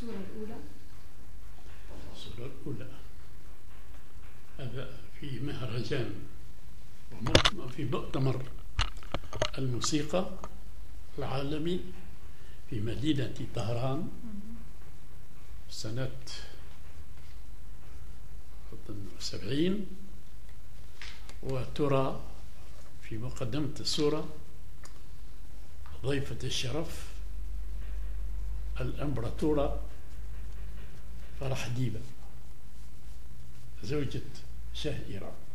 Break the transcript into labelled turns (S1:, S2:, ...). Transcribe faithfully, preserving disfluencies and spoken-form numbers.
S1: الصورة الأولى
S2: الصورة الأولى هذا في مهرجان في مؤتمر الموسيقى العالمي في مدينة طهران سنة سبعين، وترى في مقدمة الصورة ضيفة الشرف الإمبراطورة فرح ديبة زوجة شاه إيران.